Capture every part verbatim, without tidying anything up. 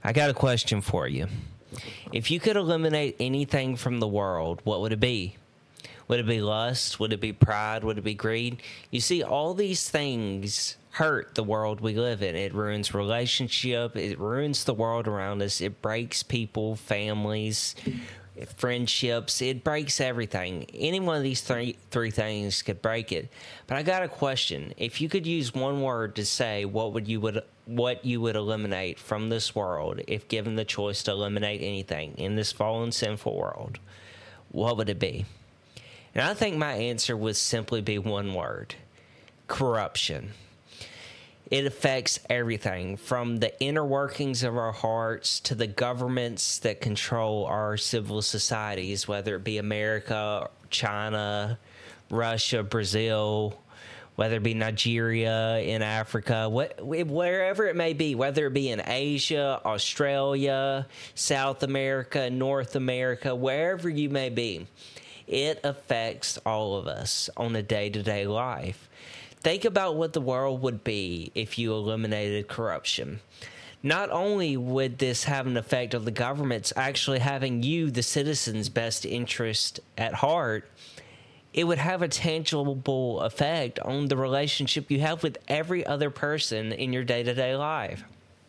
I got a question for you. If you could eliminate anything from the world, what would it be? Would it be lust? Would it be pride? Would it be greed? You see, all these things hurt the world we live in. It ruins relationship. It ruins the world around us. It breaks people, families, friendships. It breaks everything. Any one of these three three things could break it. But I got a question. If you could use one word to say what would you would what you would eliminate from this world if given the choice to eliminate anything in this fallen, sinful world, what would it be? And I think my answer would simply be one word: corruption. It affects everything from the inner workings of our hearts to the governments that control our civil societies, whether it be America, China, Russia, Brazil, whether it be Nigeria, in Africa, what, wherever it may be, whether it be in Asia, Australia, South America, North America, wherever you may be. It affects all of us on a day-to-day life. Think about what the world would be if you eliminated corruption. Not only would this have an effect on the governments actually having you, the citizens' best interest at heart, it would have a tangible effect on the relationship you have with every other person in your day-to-day life.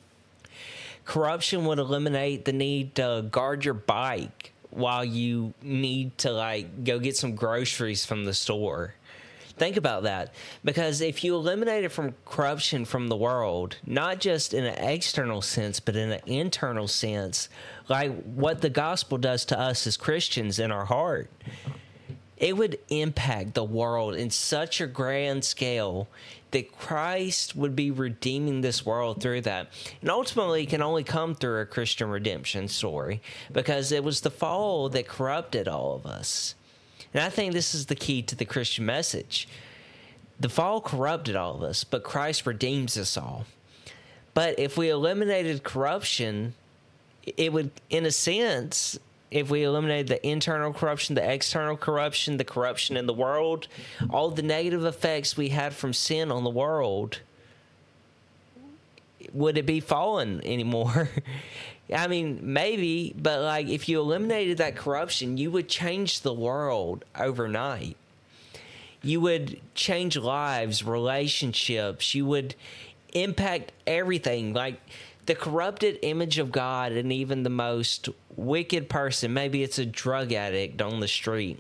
Corruption would eliminate the need to guard your bike while you need to, like, go get some groceries from the store. Think about that, because if you eliminate it from corruption from the world, not just in an external sense, but in an internal sense, like what the gospel does to us as Christians in our heart, it would impact the world in such a grand scale that Christ would be redeeming this world through that. And ultimately, it can only come through a Christian redemption story, because it was the fall that corrupted all of us. And I think this is the key to the Christian message. The fall corrupted all of us, but Christ redeems us all. But if we eliminated corruption, it would, in a sense, if we eliminated the internal corruption, the external corruption, the corruption in the world, all the negative effects we had from sin on the world, would it be fallen anymore? I mean, maybe, but like if you eliminated that corruption, you would change the world overnight. You would change lives, relationships. You would impact everything. Like the corrupted image of God, and even the most wicked person, maybe it's a drug addict on the street.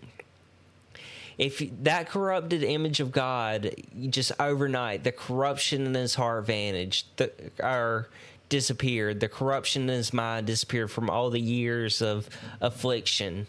If that corrupted image of God, just overnight, the corruption in his heart vanished, the, or disappeared. The corruption in his mind disappeared from all the years of affliction.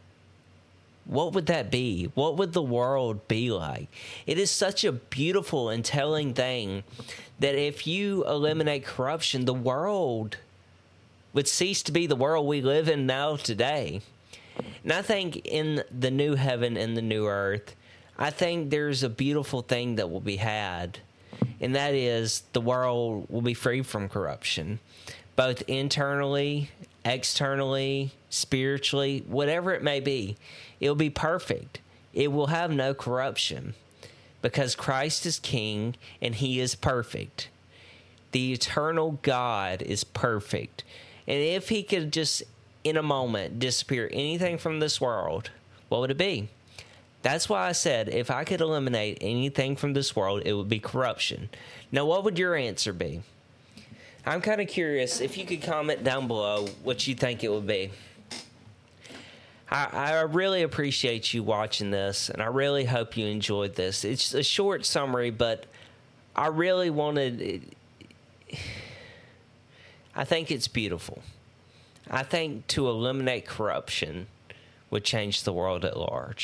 What would that be? What would the world be like? It is such a beautiful and telling thing that if you eliminate corruption, the world would cease to be the world we live in now today. And I think in the new heaven and the new earth, I think there's a beautiful thing that will be had, and that is the world will be free from corruption, both internally, externally, spiritually, whatever it may be. It will be perfect. It will have no corruption because Christ is King and He is perfect. The eternal God is perfect. And if He could just, in a moment, disappear anything from this world, what would it be? That's why I said if I could eliminate anything from this world, it would be corruption. Now, what would your answer be? I'm kind of curious if you could comment down below what you think it would be. I, I really appreciate you watching this, and I really hope you enjoyed this. It's a short summary, but I really wanted... I think it's beautiful. I think to eliminate corruption would change the world at large.